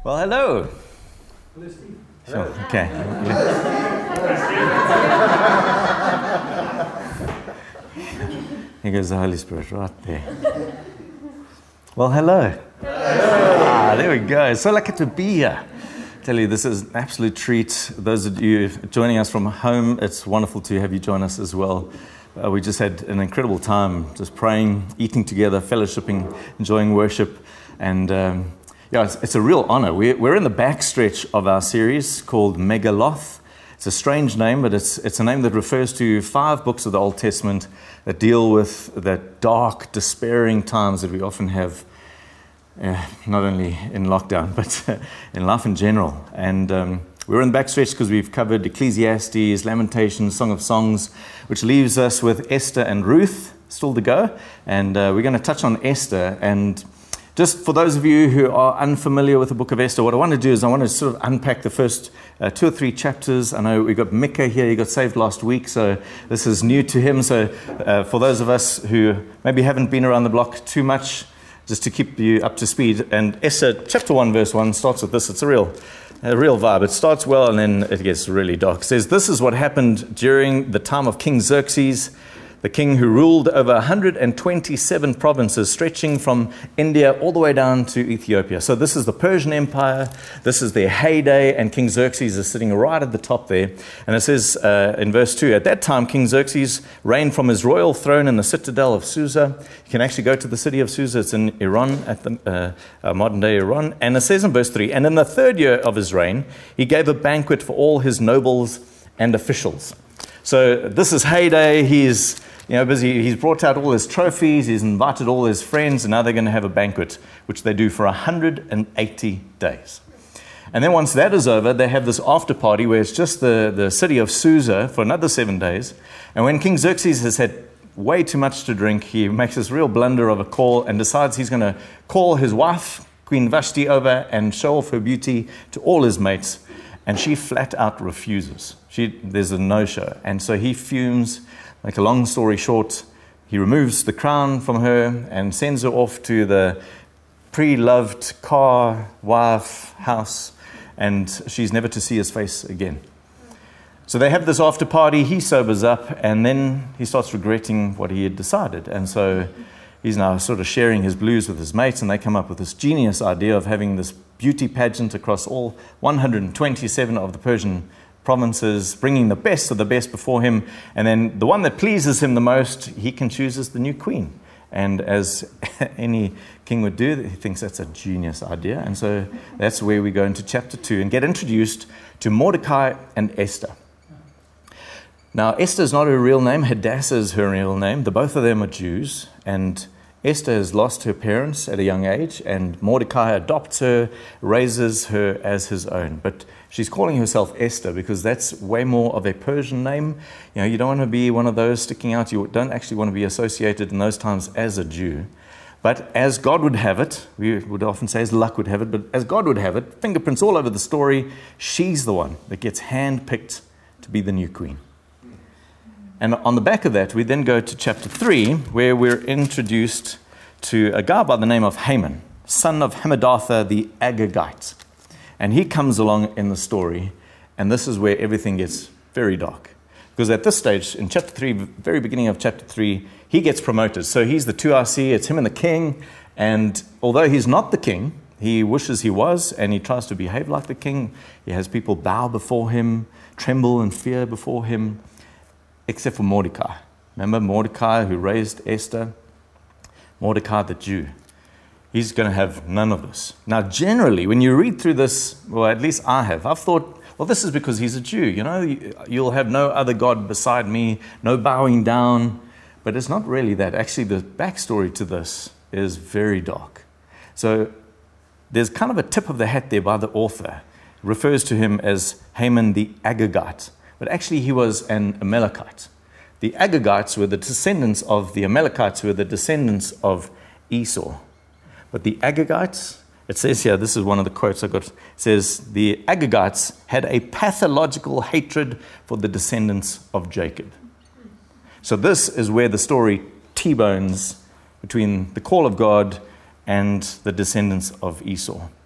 Well, hello. Hello, Steve. Sure. Okay. Here goes the Holy Spirit right there. Well, hello. There we go. So lucky to be here. I tell you, this is an absolute treat. Those of you joining us from home, it's wonderful to have you join us as well. We just had an incredible time just praying, eating together, fellowshipping, enjoying worship. And it's a real honor. We're in the backstretch of our series called Megaloth. It's a strange name, but it's a name that refers to 5 books of the Old Testament that deal with the dark, despairing times that we often have, not only in lockdown, but in life in general. And we're in the backstretch because we've covered Ecclesiastes, Lamentations, Song of Songs, which leaves us with Esther and Ruth still to go. And we're going to touch on Esther. And just for those of you who are unfamiliar with the book of Esther, what I want to do is I want to sort of unpack the first 2 or 3 chapters. I know we've got Micah here. He got saved last week, so this is new to him. So for those of us who maybe haven't been around the block too much, just to keep you up to speed. And Esther chapter 1, verse 1 starts with this. It's a real vibe. It starts well and then it gets really dark. It says, "This is what happened during the time of King Xerxes, the king who ruled over 127 provinces, stretching from India all the way down to Ethiopia." So this is the Persian Empire. This is their heyday, and King Xerxes is sitting right at the top there. And it says in verse 2, "At that time, King Xerxes reigned from his royal throne in the citadel of Susa." You can actually go to the city of Susa. It's in Iran, at the modern-day Iran. And it says in verse 3, "And in the 3rd year of his reign, he gave a banquet for all his nobles and officials." So this is heyday. He's busy. He's brought out all his trophies. He's invited all his friends, and now they're going to have a banquet, which they do for 180 days. And then once that is over, they have this after party where it's just the city of Susa for another 7 days. And when King Xerxes has had way too much to drink, he makes this real blunder of a call and decides he's going to call his wife, Queen Vashti, over and show off her beauty to all his mates. And she flat out refuses. There's a no-show. And so he fumes. Make a long story short, he removes the crown from her and sends her off to the pre-loved car, wife, house, and she's never to see his face again. So they have this after party, he sobers up, and then he starts regretting what he had decided. And so he's now sort of sharing his blues with his mates, and they come up with this genius idea of having this beauty pageant across all 127 of the Persian provinces, bringing the best of the best before him, and then the one that pleases him the most, he can choose as the new queen. And as any king would do, he thinks that's a genius idea. And so that's where we go into chapter 2 and get introduced to Mordecai and Esther. Now, Esther is not her real name. Hadassah is her real name. Both of them are Jews, and Esther has lost her parents at a young age, and Mordecai adopts her, raises her as his own. But she's calling herself Esther because that's way more of a Persian name. You don't want to be one of those sticking out. You don't actually want to be associated in those times as a Jew. But as God would have it, we would often say as luck would have it, but as God would have it, fingerprints all over the story, she's the one that gets handpicked to be the new queen. And on the back of that, we then go to chapter 3, where we're introduced to a guy by the name of Haman, son of Hammedatha the Agagite. And he comes along in the story, and this is where everything gets very dark. Because at this stage, in chapter 3, very beginning of chapter 3, he gets promoted. So he's the 2RC, it's him and the king. And although he's not the king, he wishes he was, and he tries to behave like the king. He has people bow before him, tremble and fear before him, except for Mordecai. Remember Mordecai who raised Esther? Mordecai the Jew. He's going to have none of this. Now, generally, when you read through this, well, at least I've thought, well, this is because he's a Jew. You'll have no other God beside me, no bowing down. But it's not really that. Actually, the backstory to this is very dark. So there's kind of a tip of the hat there by the author. It refers to him as Haman the Agagite. But actually, he was an Amalekite. The Agagites were the descendants of the Amalekites, who were the descendants of Esau. But the Agagites, it says here, this is one of the quotes I got, it says, the Agagites had a pathological hatred for the descendants of Jacob. So this is where the story T-bones between the call of God and the descendants of Esau.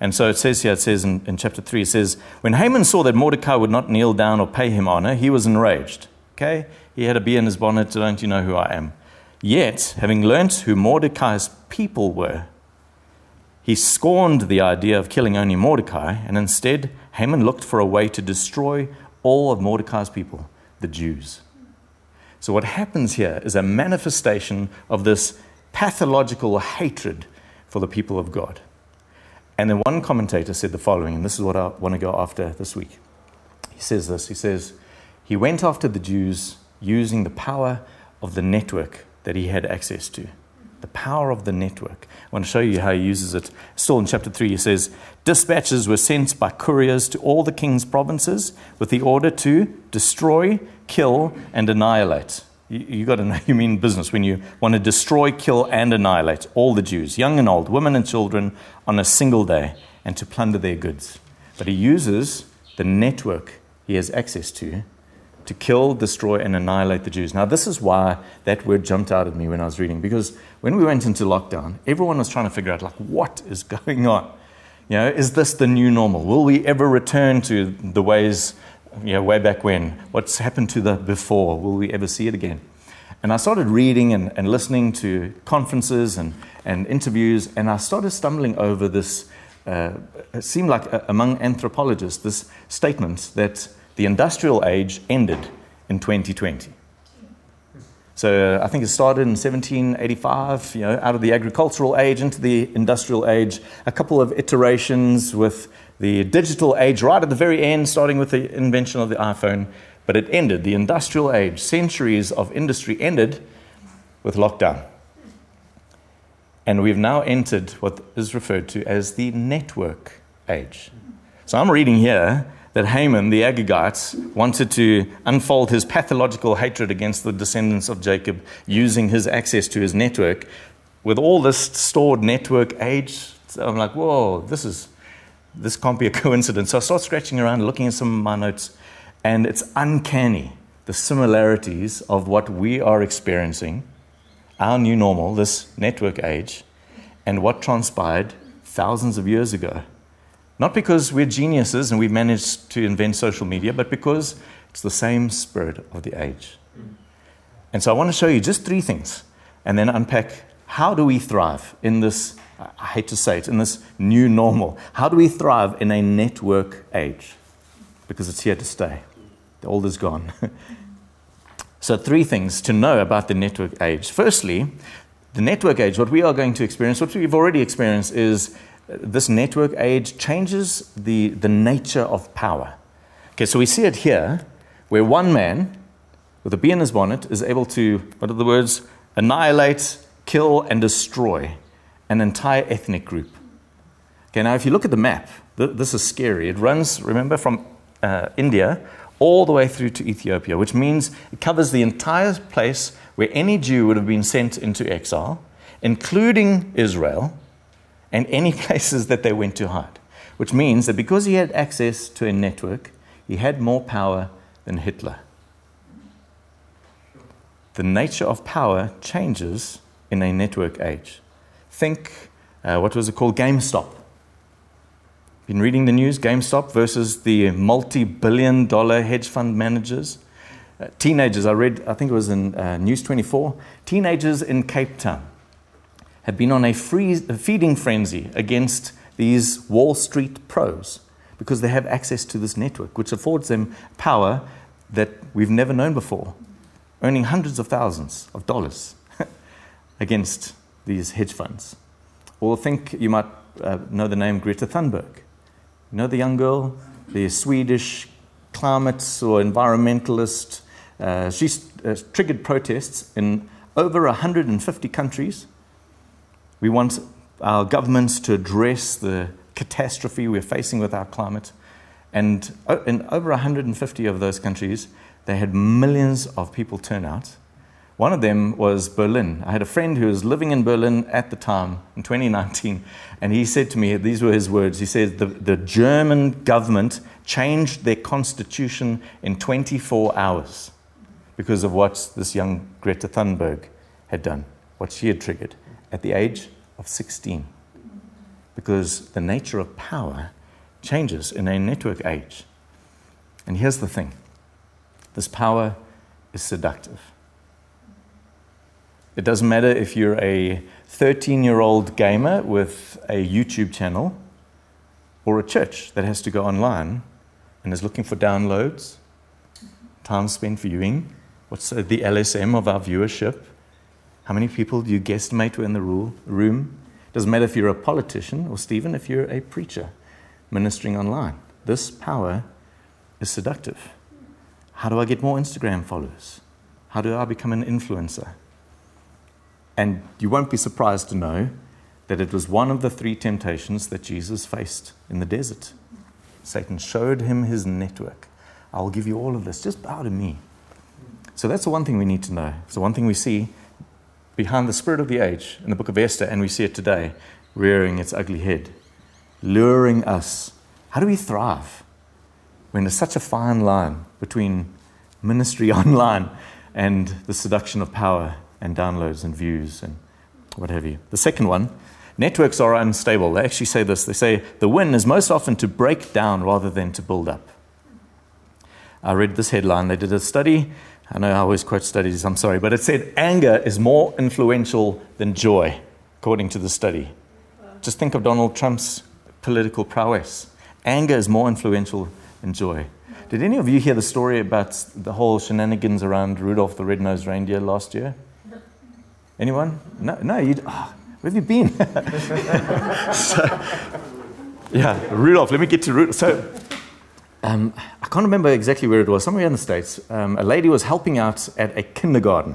And so it says here, it says in chapter 3, it says, when Haman saw that Mordecai would not kneel down or pay him honor, he was enraged. Okay? He had a bee in his bonnet, don't you know who I am? Yet, having learnt who Mordecai's people were, he scorned the idea of killing only Mordecai, and instead Haman looked for a way to destroy all of Mordecai's people, the Jews. So what happens here is a manifestation of this pathological hatred for the people of God. And then one commentator said the following, and this is what I want to go after this week. He says this, he says, he went after the Jews using the power of the network that he had access to. The power of the network. I want to show you how he uses it. Still in chapter 3, he says, dispatches were sent by couriers to all the king's provinces with the order to destroy, kill, and annihilate. You got to know you mean business when you want to destroy, kill, and annihilate all the Jews, young and old, women and children, on a single day, and to plunder their goods. But he uses the network he has access to kill, destroy, and annihilate the Jews. Now, this is why that word jumped out at me when I was reading, because when we went into lockdown, everyone was trying to figure out, like, what is going on? You know, is this the new normal? Will we ever return to the ways, you know, way back when? What's happened to the before? Will we ever see it again? And I started reading and listening to conferences and interviews, and I started stumbling over this, it seemed like among anthropologists, this statement that the industrial age ended in 2020. So I think it started in 1785, you know, out of the agricultural age into the industrial age, a couple of iterations with the digital age right at the very end, starting with the invention of the iPhone. But it ended, the industrial age, centuries of industry ended with lockdown. And we've now entered what is referred to as the network age. So I'm reading here that Haman, the Agagite, wanted to unfold his pathological hatred against the descendants of Jacob using his access to his network. With all this stored network age, so I'm like, whoa, this can't be a coincidence. So I start scratching around, looking at some of my notes, and it's uncanny, the similarities of what we are experiencing, our new normal, this network age, and what transpired thousands of years ago. Not because we're geniuses and we've managed to invent social media, but because it's the same spirit of the age. And so I want to show you just 3 things and then unpack how do we thrive in this, I hate to say it, in this new normal. How do we thrive in a network age? Because it's here to stay. The old is gone. So 3 things to know about the network age. Firstly, the network age, what we are going to experience, what we've already experienced is this network age changes the nature of power. Okay, so we see it here, where one man with a bee in his bonnet is able to, what are the words? Annihilate, kill, and destroy an entire ethnic group. Okay, now if you look at the map, this is scary. It runs, remember, from India all the way through to Ethiopia, which means it covers the entire place where any Jew would have been sent into exile, including Israel, and any places that they went to hide, which means that because he had access to a network, he had more power than Hitler. The nature of power changes in a network age. Think, what was it called? GameStop. Been reading the news? GameStop versus the multi-billion-dollar hedge fund managers. Teenagers, I think it was in News 24, teenagers in Cape Town have been on a feeding frenzy against these Wall Street pros because they have access to this network, which affords them power that we've never known before, earning hundreds of thousands of dollars against these hedge funds. Or think you might know the name Greta Thunberg. You know the young girl, the Swedish climate or environmentalist. She's triggered protests in over 150 countries. We want our governments to address the catastrophe we're facing with our climate. And in over 150 of those countries, they had millions of people turn out. One of them was Berlin. I had a friend who was living in Berlin at the time, in 2019, and he said to me, these were his words, he said, the German government changed their constitution in 24 hours because of what this young Greta Thunberg had done, what she had triggered at the age of 16. because the nature of power changes in a network age. And here's the thing. This power is seductive. It doesn't matter if you're a 13-year-old gamer with a YouTube channel or a church that has to go online and is looking for downloads, time spent viewing, what's the LSM of our viewership, how many people do you guesstimate were in the room? It doesn't matter if you're a politician or, Stephen, if you're a preacher ministering online. This power is seductive. How do I get more Instagram followers? How do I become an influencer? And you won't be surprised to know that it was one of the 3 temptations that Jesus faced in the desert. Satan showed him his network. I'll give you all of this. Just bow to me. So that's the one thing we need to know. It's the one thing we see behind the spirit of the age in the book of Esther, and we see it today, rearing its ugly head, luring us. How do we thrive when there's such a fine line between ministry online and the seduction of power and downloads and views and what have you? The second one, networks are unstable. They actually say this. They say the win is most often to break down rather than to build up. I read this headline. They did a study. I know I always quote studies, I'm sorry, but it said anger is more influential than joy, according to the study. Just think of Donald Trump's political prowess. Anger is more influential than joy. Did any of you hear the story about the whole shenanigans around Rudolph the Red-Nosed Reindeer last year? Anyone? No. Where have you been? Rudolph. Let me get to Rudolph. So, I can't remember exactly where it was. Somewhere in the States, a lady was helping out at a kindergarten.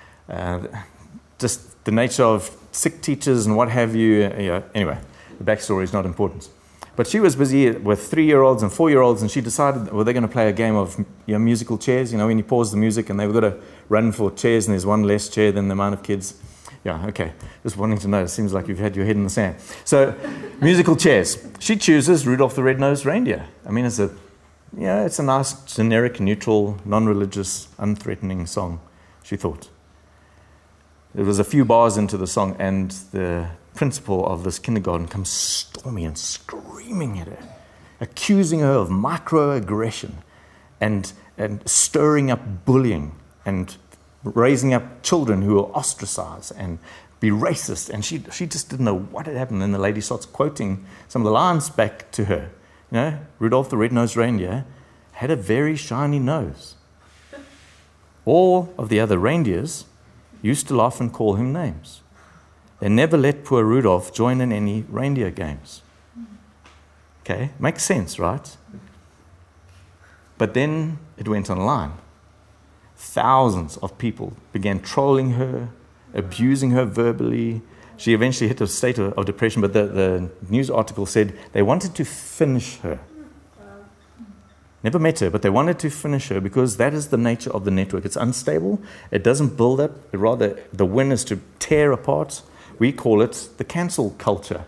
Just the nature of sick teachers and what have you. Anyway, the backstory is not important. But she was busy with 3-year-olds and 4-year-olds, and she decided, they're going to play a game of musical chairs. When you pause the music and they've got to run for chairs, and there's one less chair than the amount of kids. Yeah, okay. Just wanting to know. It seems like you've had your head in the sand. So, musical chairs. She chooses Rudolph the Red-Nosed Reindeer. I mean, it's a nice, generic, neutral, non-religious, unthreatening song, she thought. It was a few bars into the song, and the principal of this kindergarten comes storming and screaming at her, accusing her of microaggression and stirring up bullying and raising up children who are ostracized and be racist. And she just didn't know what had happened. And the lady starts quoting some of the lines back to her. Rudolph the Red-Nosed Reindeer had a very shiny nose. All of the other reindeers used to laugh and call him names. They never let poor Rudolph join in any reindeer games. Okay, makes sense, right? But then it went online. Thousands of people began trolling her, abusing her verbally. She eventually hit a state of depression, but the news article said they wanted to finish her. Never met her, but they wanted to finish her because that is the nature of the network. It's unstable. It doesn't build up. Rather, the win is to tear apart. We call it the cancel culture.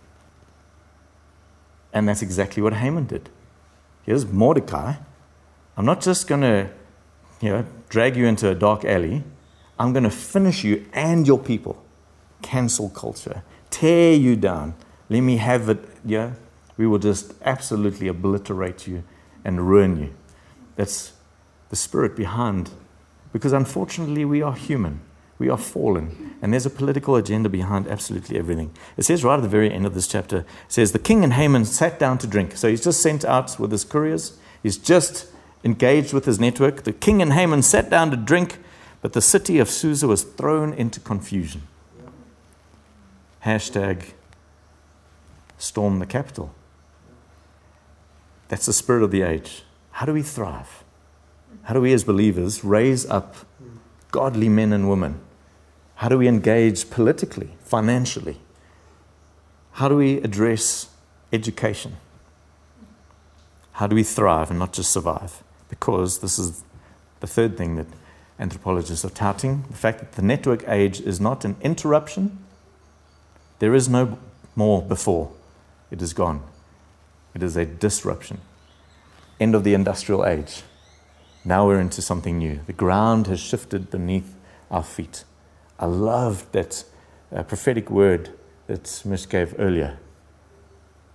And that's exactly what Haman did. Here's Mordecai. I'm not just going to drag you into a dark alley. I'm going to finish you and your people. Cancel culture. Tear you down. Let me have it. We will just absolutely obliterate you and ruin you. That's the spirit behind. Because unfortunately, we are human. We are fallen. And there's a political agenda behind absolutely everything. It says right at the very end of this chapter, it says, the king and Haman sat down to drink. So he's just sent out with his couriers. He's just engaged with his network. The king and Haman sat down to drink, but the city of Susa was thrown into confusion. Hashtag storm the capital. That's the spirit of the age. How do we thrive? How do we as believers raise up godly men and women? How do we engage politically, financially? How do we address education? How do we thrive and not just survive? Because this is the third thing that anthropologists are touting, the fact that the network age is not an interruption. There is no more before. It is gone. It is a disruption. End of the industrial age. Now we're into something new. The ground has shifted beneath our feet. I love that prophetic word that Mish gave earlier.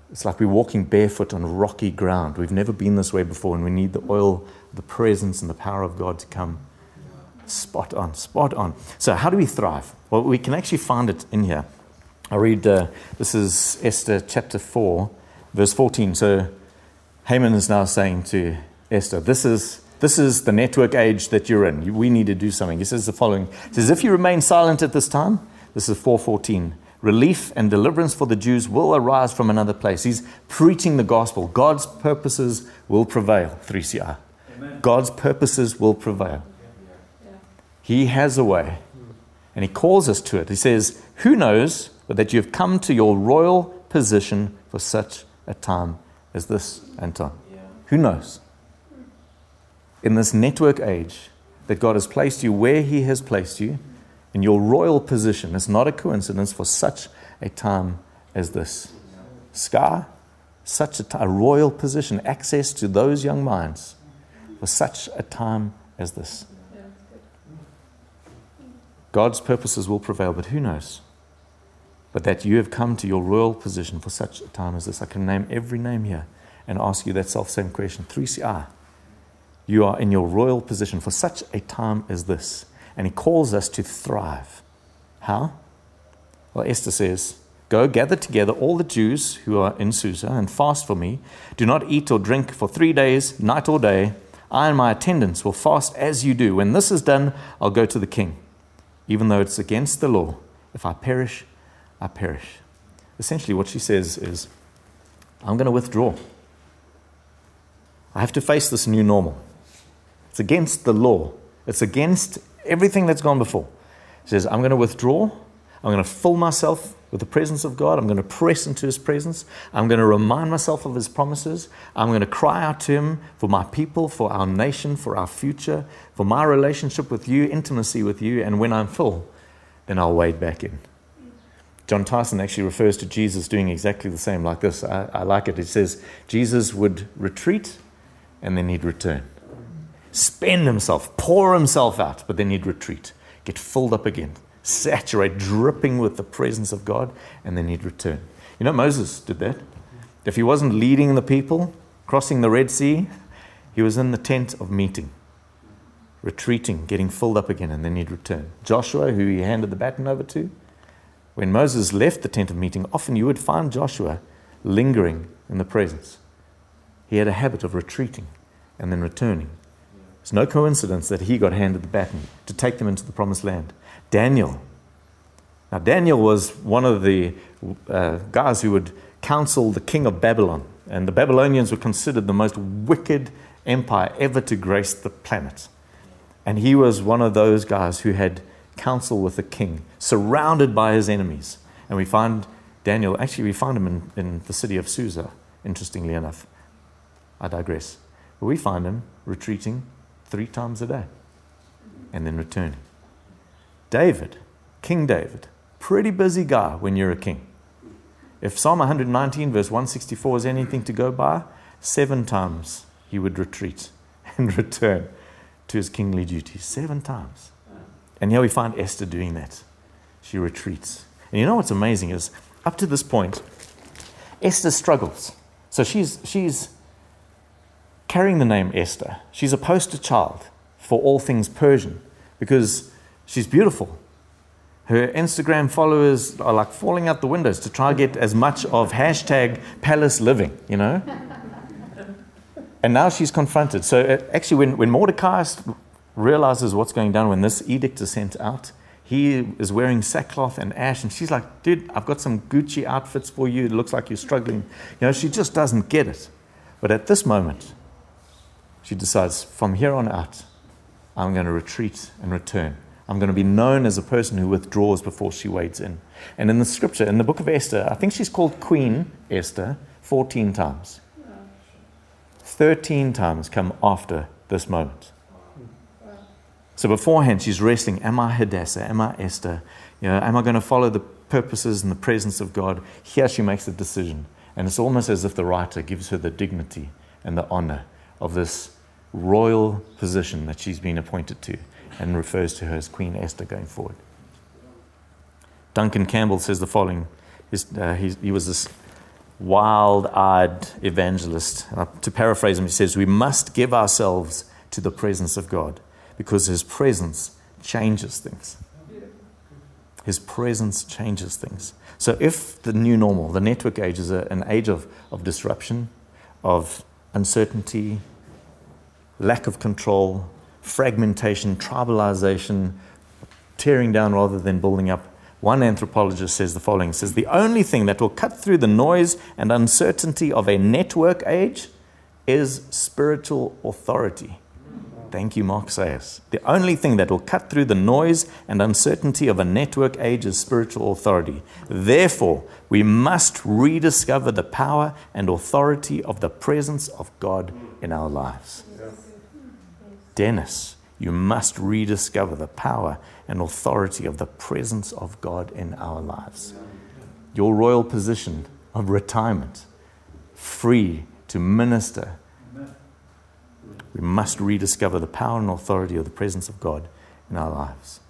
It's like we're walking barefoot on rocky ground. We've never been this way before, and we need the oil, the presence, and the power of God to come. Spot on, spot on. So how do we thrive? Well, we can actually find it in here. I read, this is Esther chapter 4, verse 14. So Haman is now saying to Esther, this is the network age that you're in. We need to do something. He says the following. He says, if you remain silent at this time, this is 4:14, relief and deliverance for the Jews will arise from another place. He's preaching the gospel. God's purposes will prevail. 3CR. Amen. God's purposes will prevail. He has a way, and he calls us to it. He says, who knows but that you have come to your royal position for such a time as this, Anton? Yeah. Who knows? In this network age, that God has placed you where he has placed you, in your royal position. It's not a coincidence for such a time as this. Scar, such a royal position, access to those young minds for such a time as this. God's purposes will prevail, but who knows? But that you have come to your royal position for such a time as this. I can name every name here and ask you that self-same question. 3CR. You are in your royal position for such a time as this. And he calls us to thrive. How? Well, Esther says, go gather together all the Jews who are in Susa and fast for me. Do not eat or drink for 3 days, night or day. I and my attendants will fast as you do. When this is done, I'll go to the king. Even though it's against the law, if I perish, I perish. Essentially what she says is, I'm going to withdraw. I have to face this new normal. It's against the law. It's against everything that's gone before. She says, I'm going to withdraw. I'm going to fill myself with the presence of God. I'm going to press into his presence. I'm going to remind myself of his promises. I'm going to cry out to him for my people, for our nation, for our future, for my relationship with you, intimacy with you. And when I'm full, then I'll wade back in. John Tyson actually refers to Jesus doing exactly the same like this. I like it. It says Jesus would retreat and then he'd return. Spend himself, pour himself out, but then he'd retreat, get filled up again, saturate, dripping with the presence of God, and then he'd return. You know, Moses did that. If he wasn't leading the people, crossing the Red Sea, he was in the tent of meeting, retreating, getting filled up again, and then he'd return. Joshua, who he handed the baton over to, when Moses left the tent of meeting, often you would find Joshua lingering in the presence. He had a habit of retreating and then returning. It's no coincidence that he got handed the baton to take them into the promised land. Daniel. Now, Daniel was one of the guys who would counsel the king of Babylon. And the Babylonians were considered the most wicked empire ever to grace the planet. And he was one of those guys who had counsel with the king, surrounded by his enemies. And we find Daniel, actually we find him in the city of Susa, interestingly enough. I digress. But we find him retreating 3 times a day and then returning. David, King David, pretty busy guy when you're a king. If Psalm 119 verse 164 is anything to go by, 7 times he would retreat and return to his kingly duties. 7 times. And here we find Esther doing that. She retreats. And you know what's amazing is, up to this point, Esther struggles. So she's carrying the name Esther. She's a poster child for all things Persian because she's beautiful. Her Instagram followers are like falling out the windows to try to get as much of hashtag palace living, you know. And now she's confronted. So actually when Mordecai realizes what's going down, when this edict is sent out, he is wearing sackcloth and ash, and she's like, dude, I've got some Gucci outfits for you. It looks like you're struggling. You know, she just doesn't get it. But at this moment, she decides, from here on out, I'm going to retreat and return. I'm going to be known as a person who withdraws before she wades in. And in the scripture, in the book of Esther, I think she's called Queen Esther 14 times. 13 times come after this moment. So beforehand, she's wrestling, am I Hadassah? Am I Esther? You know, am I going to follow the purposes and the presence of God? Here she makes a decision. And it's almost as if the writer gives her the dignity and the honor of this royal position that she's been appointed to, and refers to her as Queen Esther going forward. Duncan Campbell says the following. He was this wild-eyed evangelist. To paraphrase him, he says, we must give ourselves to the presence of God because His presence changes things. His presence changes things. So if the new normal, the network age, is an age of disruption, of uncertainty, lack of control, fragmentation, tribalization, tearing down rather than building up, one anthropologist says the following, says, the only thing that will cut through the noise and uncertainty of a network age is spiritual authority. Thank you, Mark Sayers. The only thing that will cut through the noise and uncertainty of a network age is spiritual authority. Therefore, we must rediscover the power and authority of the presence of God in our lives. Dennis, you must rediscover the power and authority of the presence of God in our lives. Your royal position of retirement, free to minister. We must rediscover the power and authority of the presence of God in our lives.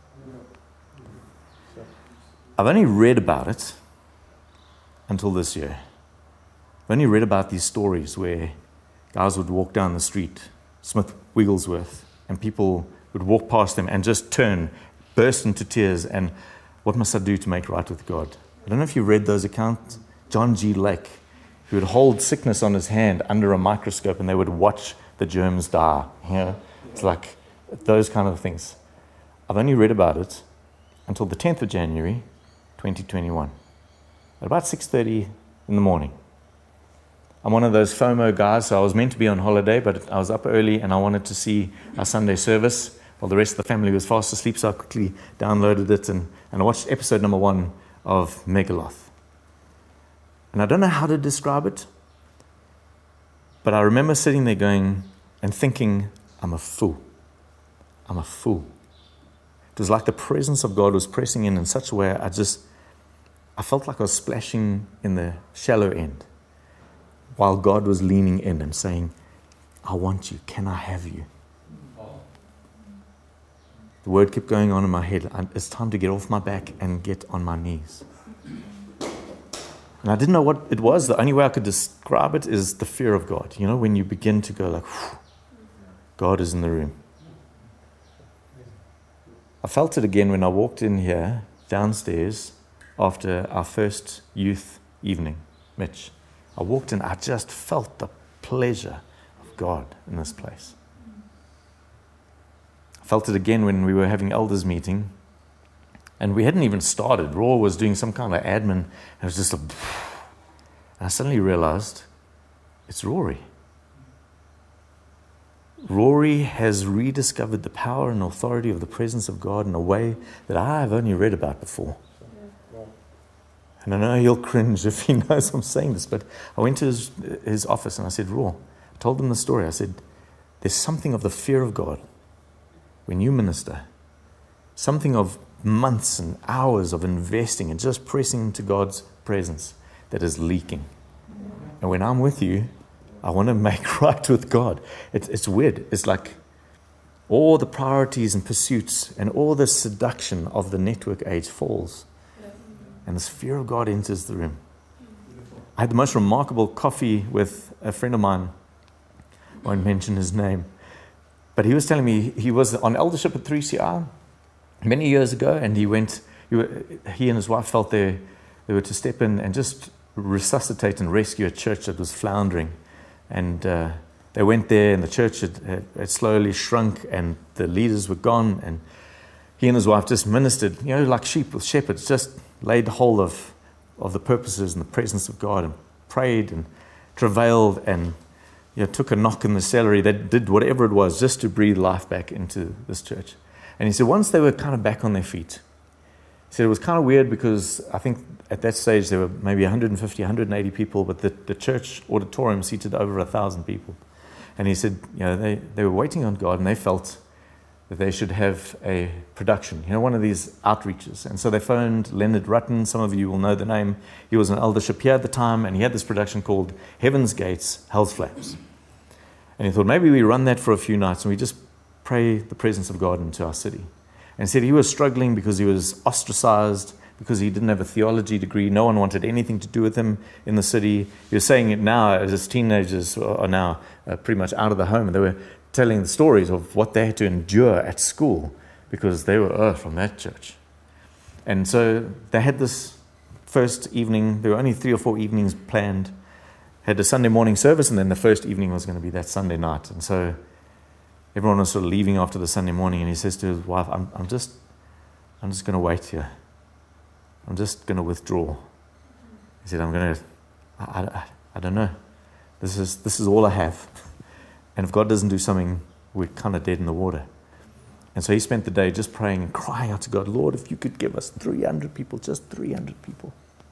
I've only read about it until this year. I've only read about these stories where guys would walk down the street, Smith Wigglesworth, and people would walk past them and just turn, burst into tears, and what must I do to make right with God? I don't know if you read those accounts. John G. Lake, who would hold sickness on his hand under a microscope and they would watch the germs die. You know, it's like those kind of things. I've only read about it until the 10th of January, 2021, at about 6:30 in the morning. I'm one of those FOMO guys, so I was meant to be on holiday, but I was up early and I wanted to see our Sunday service while the rest of the family was fast asleep, so I quickly downloaded it and I watched episode number 1 of Megaloth. And I don't know how to describe it, but I remember sitting there going and thinking, I'm a fool. I'm a fool. It was like the presence of God was pressing in such a way I felt like I was splashing in the shallow end while God was leaning in and saying, I want you. Can I have you? The word kept going on in my head. It's time to get off my back and get on my knees. And I didn't know what it was. The only way I could describe it is the fear of God. You know, when you begin to go like, God is in the room. I felt it again when I walked in here, downstairs, after our first youth evening, Mitch. I walked in, I just felt the pleasure of God in this place. I felt it again when we were having elders meeting, and we hadn't even started. Raw was doing some kind of admin, and it was just and I suddenly realized it's Rory. Rory has rediscovered the power and authority of the presence of God in a way that I've only read about before. And I know he'll cringe if he knows I'm saying this, but I went to his office and I said, Raw, I told him the story. I said, there's something of the fear of God when you minister, something of months and hours of investing and just pressing into God's presence that is leaking. And when I'm with you, I want to make right with God. It's weird. It's like all the priorities and pursuits and all the seduction of the network age falls. And this fear of God enters the room. I had the most remarkable coffee with a friend of mine. I won't mention his name. But he was telling me he was on eldership at 3CR many years ago, and he and his wife felt they were to step in and just resuscitate and rescue a church that was floundering. And they went there, and the church had slowly shrunk, and the leaders were gone, and he and his wife just ministered, like sheep with shepherds, just laid hold of the purposes and the presence of God and prayed and travailed and took a knock in the celery. They did whatever it was just to breathe life back into this church. And he said once they were kind of back on their feet, he said it was kind of weird because I think at that stage there were maybe 150, 180 people, but the church auditorium seated over 1,000 people. And he said, they were waiting on God, and they felt that they should have a production, one of these outreaches. And so they phoned Leonard Rutten. Some of you will know the name. He was an eldership here at the time, and he had this production called Heaven's Gates, Hell's Flames. And he thought, maybe we run that for a few nights, and we just pray the presence of God into our city. And he said he was struggling because he was ostracized because he didn't have a theology degree. No one wanted anything to do with him in the city. He was saying it now as his teenagers are now pretty much out of the home. And they were telling the stories of what they had to endure at school because they were from that church. And so they had this first evening. There were only 3 or 4 evenings planned. Had a Sunday morning service, and then the first evening was going to be that Sunday night. And so everyone was sort of leaving after the Sunday morning, and he says to his wife, I'm just going to wait here. I'm just going to withdraw. He said, I don't know. This is all I have. And if God doesn't do something, we're kind of dead in the water. And so he spent the day just praying and crying out to God, Lord, if you could give us 300 people, just 300 people.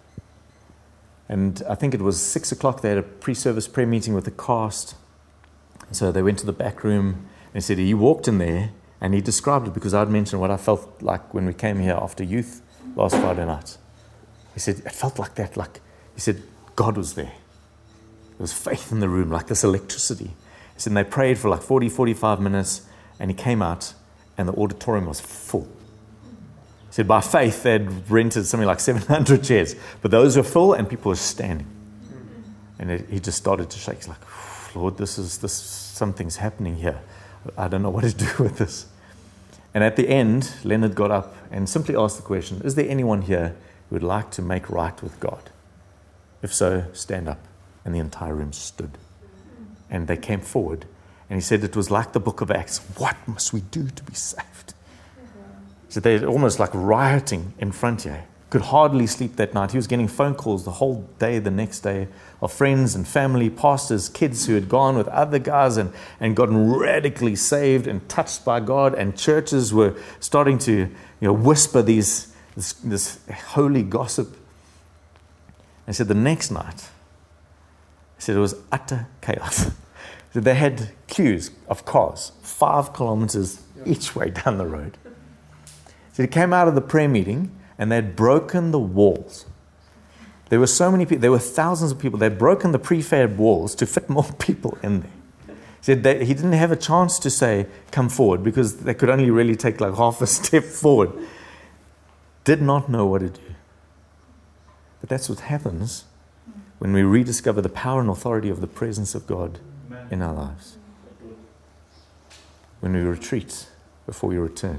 And I think it was 6 o'clock, they had a pre-service prayer meeting with the cast. So they went to the back room, and he said he walked in there, and he described it because I'd mentioned what I felt like when we came here after youth last Friday night. He said, it felt like that. He said, God was there. There was faith in the room, like this electricity. He said, and they prayed for like 40, 45 minutes, and he came out, and the auditorium was full. He said, by faith, they'd rented something like 700 chairs, but those were full, and people were standing. And he just started to shake. He's like, Lord, something's happening here. I don't know what to do with this. And at the end, Leonard got up and simply asked the question, is there anyone here who would like to make right with God? If so, stand up. And the entire room stood. And they came forward. And he said it was like the book of Acts. What must we do to be saved? So they're almost like rioting in front here. Could hardly sleep that night. He was getting phone calls the whole day, the next day, of friends and family, pastors, kids who had gone with other guys and gotten radically saved and touched by God. And churches were starting to whisper this holy gossip. I said the next night, he said it was utter chaos. So they had queues of cars, 5 kilometers each way down the road. So he came out of the prayer meeting, and they'd broken the walls. There were so many people. There were thousands of people. They'd broken the prefab walls to fit more people in there. He said he didn't have a chance to say, come forward, because they could only really take like half a step forward. Did not know what to do. But that's what happens when we rediscover the power and authority of the presence of God in our lives. When we retreat before we return.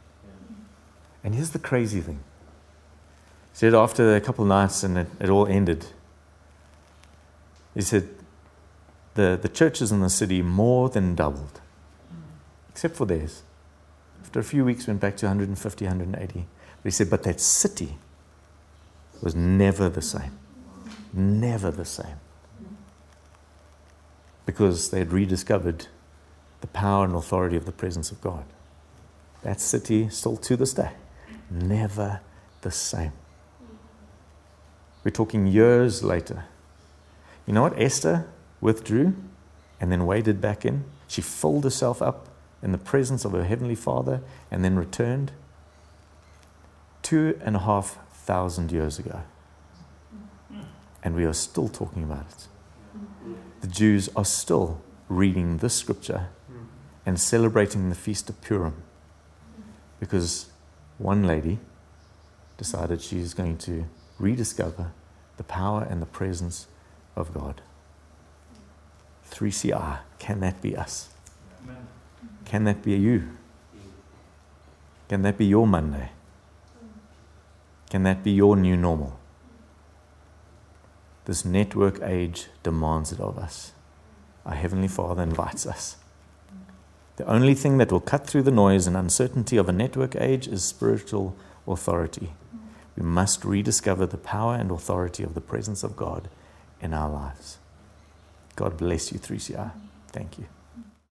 And here's the crazy thing. He said after a couple of nights and it all ended, he said the churches in the city more than doubled, except for theirs. After a few weeks, went back to 150, 180. But he said, but that city was never the same. Never the same. Because they had rediscovered the power and authority of the presence of God. That city, still to this day, never the same. We're talking years later. You know what? Esther withdrew and then waded back in. She filled herself up in the presence of her Heavenly Father and then returned 2,500 years ago. And we are still talking about it. The Jews are still reading this scripture and celebrating the Feast of Purim because one lady decided she's going to rediscover the power and the presence of God. 3CR, can that be us? Amen. Can that be you? Can that be your Monday? Can that be your new normal? This network age demands it of us. Our Heavenly Father invites us. The only thing that will cut through the noise and uncertainty of a network age is spiritual authority. We must rediscover the power and authority of the presence of God in our lives. God bless you, 3CR. Thank you.